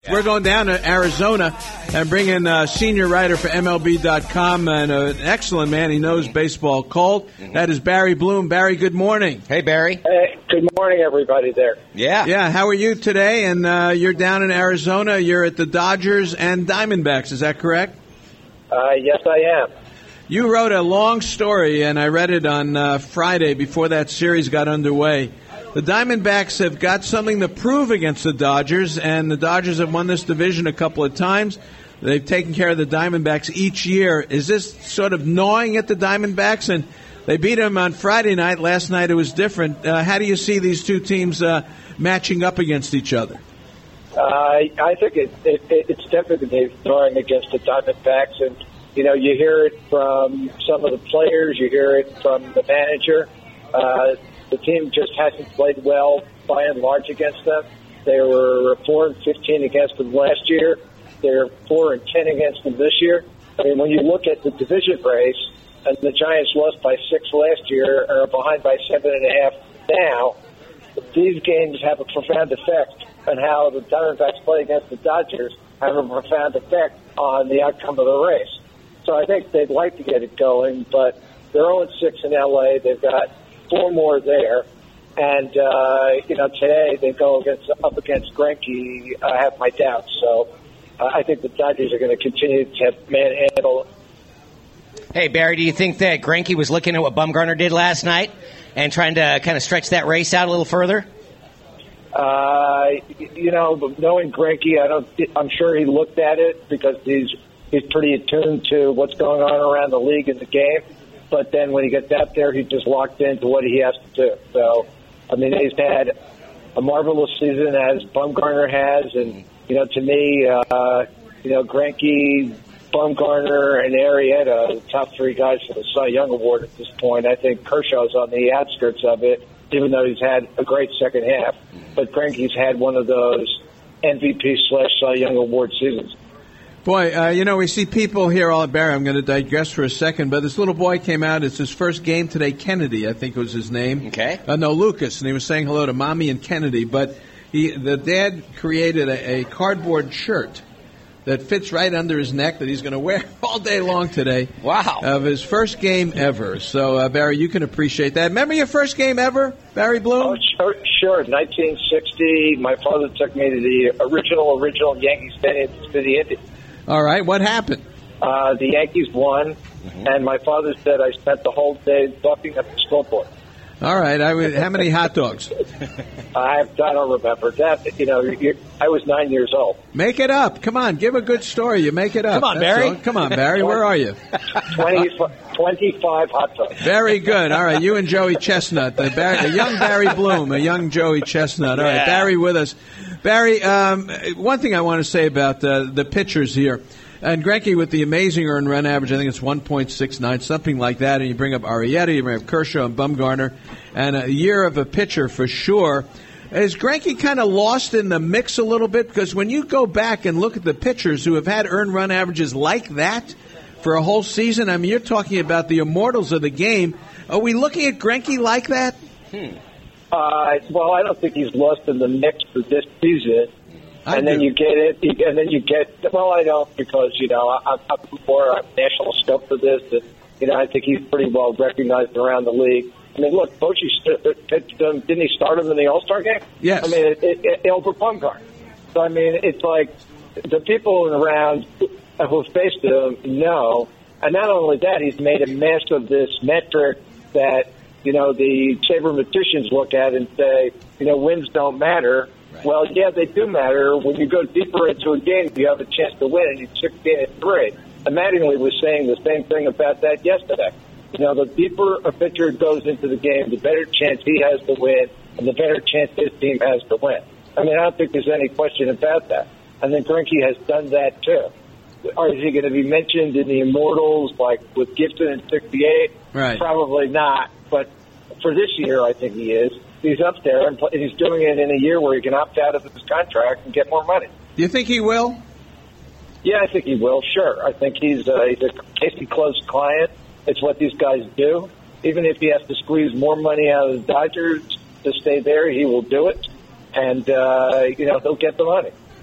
We're going down to Arizona and bringing senior writer for MLB.com and an excellent man. He knows baseball cold. That is Barry Bloom. Barry, good morning. Hey, Barry. Hey, good morning, everybody there. Yeah, how are you today? And you're down in Arizona. You're at the Dodgers and Diamondbacks. Is that correct? Yes, I am. You wrote a long story, and I read it on Friday before that series got underway. The Diamondbacks have got something to prove against the Dodgers, and the Dodgers have won this division a couple of times. They've taken care of the Diamondbacks each year. Is this sort of gnawing at the Diamondbacks? And they beat them on Friday night. Last night it was different. How do you see these two teams matching up against each other? I think it's definitely gnawing against the Diamondbacks, and you know, you hear it from some of the players, you hear it from the manager. The team just hasn't played well by and large against them. They were 4-15 against them last year. They're 4-10 against them this year. I mean, when you look at the division race, and the Giants lost by 6 last year, or are behind by 7.5 now, these games have a profound effect on how the Diamondbacks play against the Dodgers, have a profound effect on the outcome of the race. So I think they'd like to get it going, but they're 0-6 in L.A. They've got 4 more there. And, you know, today they go up against Greinke. I have my doubts. So I think the Dodgers are going to continue to manhandle. Hey, Barry, do you think that Greinke was looking at what Bumgarner did last night and trying to kind of stretch that race out a little further? You know, knowing Greinke, I'm sure he looked at it because he's pretty attuned to what's going on around the league and the game. But then when he gets out there, he's just locked into what he has to do. So, I mean, he's had a marvelous season as Bumgarner has. And, you know, to me, you know, Greinke, Bumgarner, and Arrieta, the top 3 guys for the Cy Young Award at this point. I think Kershaw's on the outskirts of it, even though he's had a great second half. But Greinke's had one of those MVP/Cy Young Award seasons. Boy, you know, we see people here all at Barry. I'm going to digress for a second, but this little boy came out. It's his first game today. Kennedy, I think was his name. Okay. No, Lucas, and he was saying hello to Mommy and Kennedy. But the dad created a cardboard shirt that fits right under his neck that he's going to wear all day long today. Wow. Of his first game ever. So, Barry, you can appreciate that. Remember your first game ever, Barry Bloom? Oh, sure. 1960, my father took me to the original Yankee Stadium to the Indians. All right. What happened? The Yankees won, and my father said I spent the whole day buffing up the scoreboard. All right. How many hot dogs? I don't remember that. You know, I was 9 years old. Make it up. Come on. Give a good story. You make it up. Come on, Barry. All. Come on, Barry. Where are you? 25 hot dogs. Very good. All right. You and Joey Chestnut. The young Barry Bloom, a young Joey Chestnut. All right. Barry with us. Barry, one thing I want to say about the pitchers here. And Greinke with the amazing earned run average, I think it's 1.69, something like that. And you bring up Arrieta, you bring up Kershaw and Bumgarner, and a year of a pitcher for sure. Is Greinke kind of lost in the mix a little bit? Because when you go back and look at the pitchers who have had earned run averages like that for a whole season, I mean, you're talking about the immortals of the game. Are we looking at Greinke like that? Well, I don't think he's lost in the mix for this season. Then you get it. Well, I don't, because, you know, I'm more on national scope for this. And, you know, I think he's pretty well recognized around the league. I mean, look, Bochy pitched him. Didn't he start him in the All-Star game? Yes. I mean, over Bumgarner. So, I mean, it's like the people around who faced him know. And not only that, he's made a mess of this metric that, you know, the sabermetricians look at and say, you know, wins don't matter. Right. Well, yeah, they do matter. When you go deeper into a game, you have a chance to win, and you 16-3. And Mattingly was saying the same thing about that yesterday. You know, the deeper a pitcher goes into the game, the better chance he has to win, and the better chance his team has to win. I mean, I don't think there's any question about that. I think Greinke has done that, too. Or is he going to be mentioned in the Immortals, like with Gibson in 68? Right. Probably not. But for this year, I think he is. He's up there, and he's doing it in a year where he can opt out of his contract and get more money. Do you think he will? Yeah, I think he will, sure. I think he's a Casey Close client. It's what these guys do. Even if he has to squeeze more money out of the Dodgers to stay there, he will do it. And, you know, he'll get the money.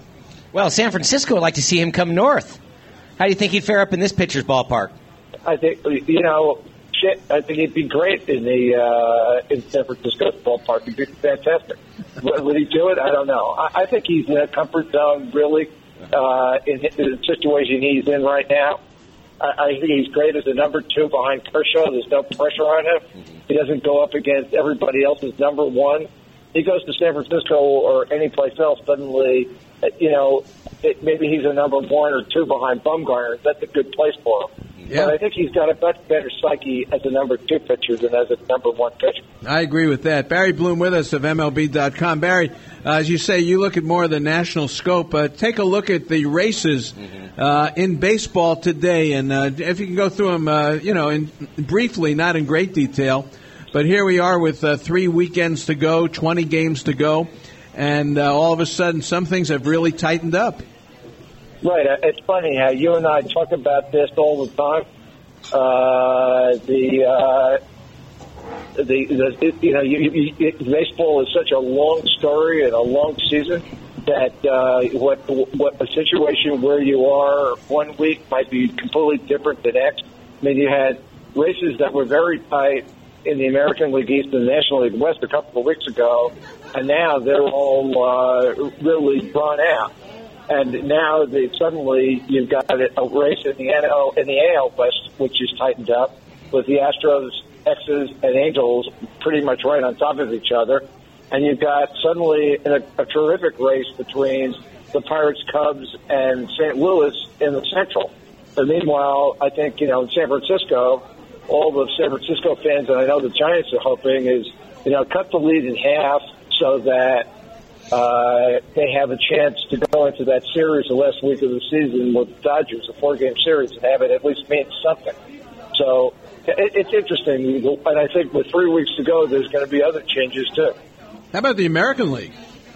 Well, San Francisco would like to see him come north. How do you think he'd fare up in this pitcher's ballpark? I think, I think he'd be great in San Francisco ballpark. He'd be fantastic. Would he do it? I don't know. I think he's in a comfort zone, really, in the situation he's in right now. I think he's great as a number 2 behind Kershaw. There's no pressure on him. He doesn't go up against everybody else's number 1. He goes to San Francisco or any place else, suddenly, maybe he's a number 1 or 2 behind Bumgarner. That's a good place for him. Yeah. But I think he's got a much better psyche as a number 2 pitcher than as a number 1 pitcher. I agree with that. Barry Bloom with us of MLB.com. Barry, as you say, you look at more of the national scope. Take a look at the races in baseball today, and if you can go through them, briefly, not in great detail. But here we are with 3 weekends to go, 20 games to go, and all of a sudden some things have really tightened up. Right. It's funny how you and I talk about this all the time. Baseball is such a long story and a long season that what a situation where you are 1 week might be completely different the next. I mean, you had races that were very tight in the American League East and the National League West a couple of weeks ago, and now they're all really drawn out. And now suddenly you've got a race in the AL West, which is tightened up, with the Astros, X's, and Angels pretty much right on top of each other. And you've got suddenly a terrific race between the Pirates, Cubs, and St. Louis in the Central. But meanwhile, I think, in San Francisco, all the San Francisco fans, and I know the Giants are hoping, is, cut the lead in half so that they have a chance to go into that series the last week of the season with the Dodgers, a 4-game series, and have it at least mean something. So it's interesting, and I think with 3 weeks to go, there's going to be other changes too. How about the American League?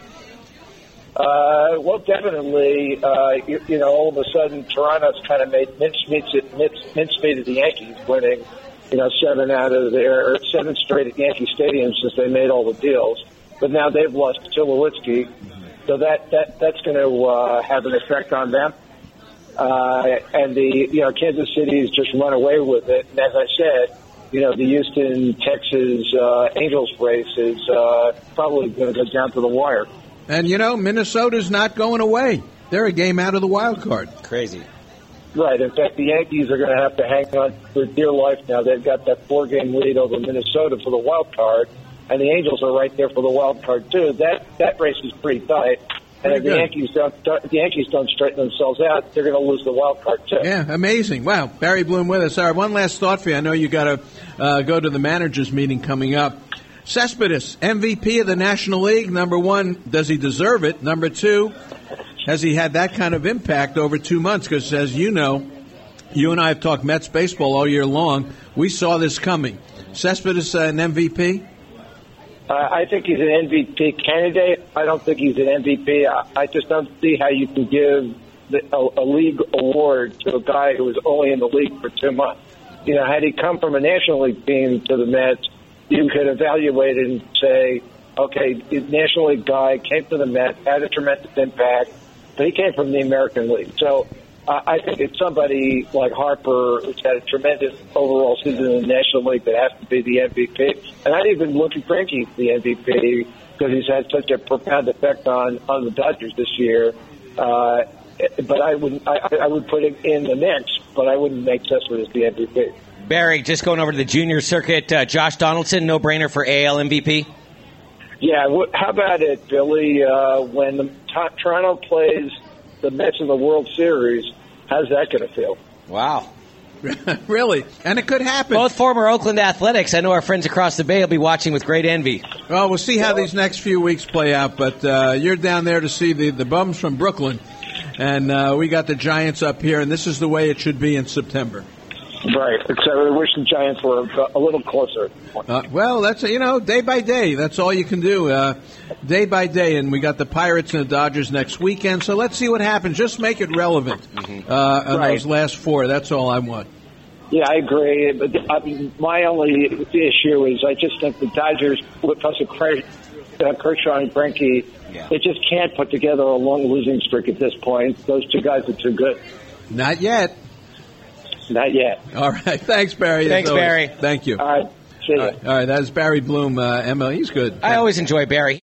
Well, definitely. All of a sudden, Toronto's kind of made mincemeat of the Yankees, winning 7 straight at Yankee Stadium since they made all the deals. But now they've lost Tulowitzki, so that's going to have an effect on them. And Kansas City has just run away with it. And as I said, the Houston, Texas Angels race is probably going to go down to the wire. And Minnesota's not going away. They're a game out of the wild card. Crazy. Right. In fact, the Yankees are going to have to hang on for dear life now. They've got that 4-game lead over Minnesota for the wild card. And the Angels are right there for the wild card too. That race is pretty tight. And if the Yankees don't straighten themselves out, they're going to lose the wild card too. Yeah, amazing. Wow, Barry Bloom with us. All right, one last thought for you. I know you got to go to the managers meeting coming up. Cespedes, MVP of the National League. Number 1, does he deserve it? Number 2, has he had that kind of impact over 2 months? Because as you know, you and I have talked Mets baseball all year long. We saw this coming. Cespedes an MVP? I think he's an MVP candidate. I don't think he's an MVP. I just don't see how you can give a league award to a guy who was only in the league for 2 months. Had he come from a National League team to the Mets, you could evaluate it and say, okay, the National League guy came to the Mets, had a tremendous impact, but he came from the American League. So I think it's somebody like Harper who's had a tremendous overall season in the National League that has to be the MVP. And I'd even look at Greinke the MVP because he's had such a profound effect on the Dodgers this year. But I would put him in the mix, but I wouldn't make Cespedes the MVP. Barry, just going over to the junior circuit, Josh Donaldson, no-brainer for AL MVP? Yeah, how about it, Billy? When Toronto plays the Mets in the World Series, how's that going to feel? Wow. Really? And it could happen. Both former Oakland Athletics. I know our friends across the Bay will be watching with great envy. Well, we'll see how these next few weeks play out, but you're down there to see the bums from Brooklyn, and we got the Giants up here, and this is the way it should be in September. Right, except I wish the Giants were a little closer. Well, that's, day by day. That's all you can do, day by day. And we got the Pirates and the Dodgers next weekend, so let's see what happens. Just make it relevant on those last 4. That's all I want. Yeah, I agree. But my only issue is I just think the Dodgers, plus Kershaw and Greinke, they just can't put together a long losing streak at this point. Those two guys are too good. Not yet. Not yet. All right. Thanks, Barry. Thanks, Barry. Thank you. All right. See ya. All right. That is Barry Bloom. Emma, he's good. I always enjoy Barry.